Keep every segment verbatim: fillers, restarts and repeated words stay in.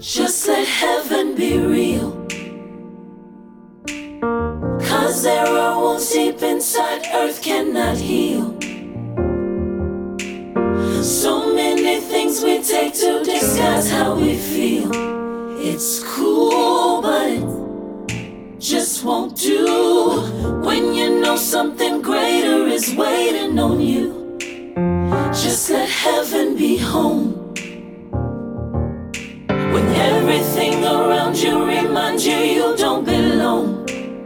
Just let heaven be real. Cause there are wounds deep inside earth cannot heal. So many things we take to disguise how we feel. It's cool, but it just won't do when you know something greater is waiting on you. Just let heaven be home. When everything around you reminds you you don't belong.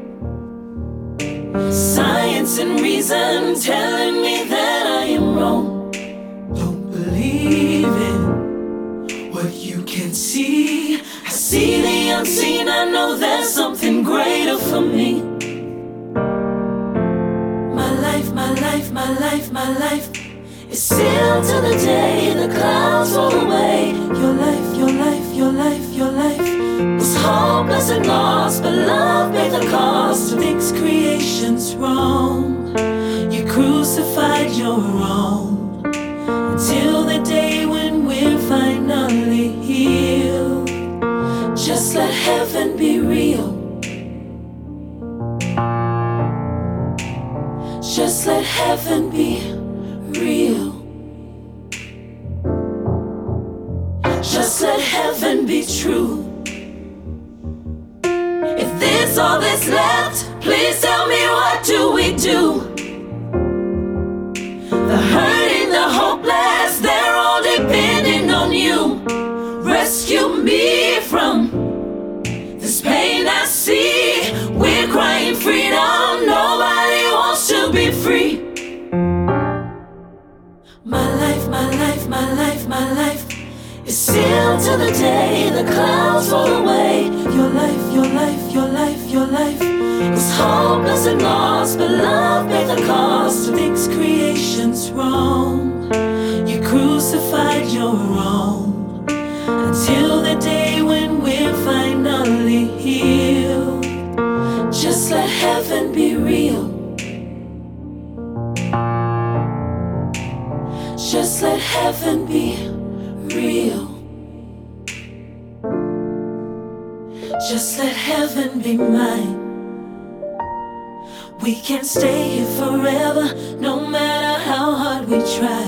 Science and reason telling me that I am wrong. Don't believe in what you can see. I see the unseen, I know there's something greater for me. My life, my life, my life, my life is sealed to the day the clouds roll away. Your life, your life, your life, your life was hopeless and lost, but love paid the cost to fix creation's wrong. You crucified your own until the day when we're finally healed. Just let heaven be real. Just let heaven be real. Just let heaven be true. If this all that's left, please tell me, what do we do? The hurting, the hopeless, they're all depending on you. Rescue me from this pain I see. We're crying freedom, nobody wants to be free. My life, my life, my life, my life is sealed to the day the clouds roll away. Your life, your life, your life, your life was hopeless and lost, but love paid the cost to fix creation's wrong. You crucified your own until the day when we're finally healed. Just let heaven be real. Just let heaven be real. Just let heaven be mine. We can't stay here forever, no matter how hard we try.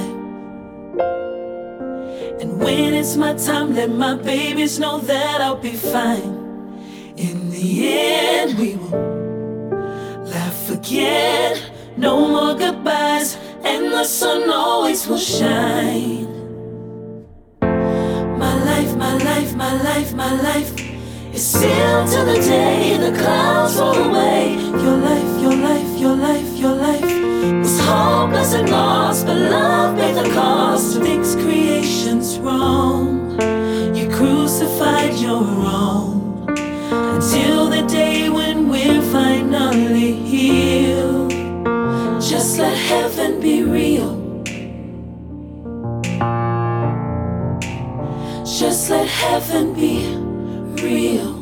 And when it's my time, let my babies know that I'll be fine. In the end, we will laugh again. No more goodbyes, and the sun always will shine. My life, my life, my life, my life is sealed to the day the clouds roll away. Your life, your life, your life, your life was hopeless and lost, but love paid the cost to fix creation's wrong. You crucified your own until the day when we're finally healed. Just let heaven be real. Just let heaven be real.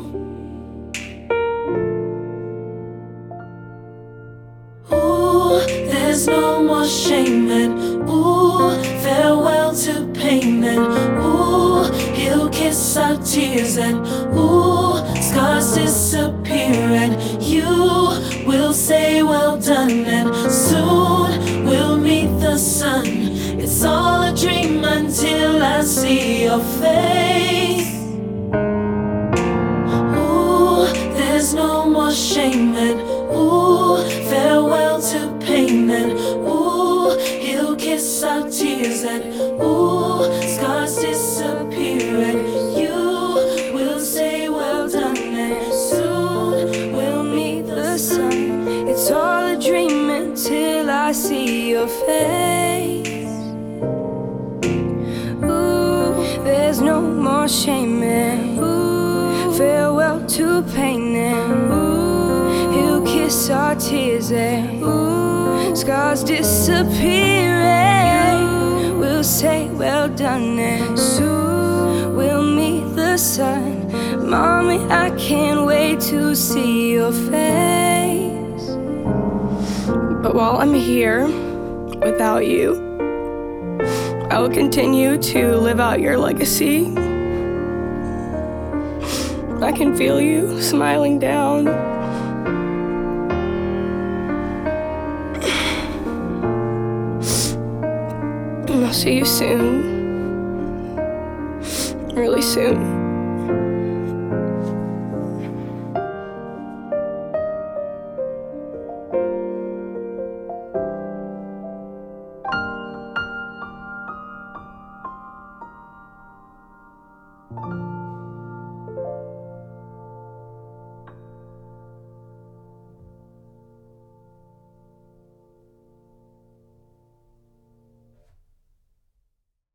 Ooh, there's no more shame, and ooh, farewell to pain, and ooh, he'll kiss our tears, and ooh, scars disappear, and you will say well done, and soon we'll meet the sun. It's all a dream until I see your face. Ooh, there's no more shame, and ooh, farewell to pain, and ooh, he'll kiss our tears, and ooh, scars disappear, and you will say well done, and soon we'll meet the sun. It's all a dream until I see your face. Ooh, there's no more shame, and ooh, farewell to pain, and ooh, he'll kiss our tears, and ooh, scars disappear, and we'll say well done, and soon we'll meet the sun. Mommy, I can't wait to see your face. But while I'm here without you, I will continue to live out your legacy. I can feel you smiling down. And I'll see you soon. Really soon.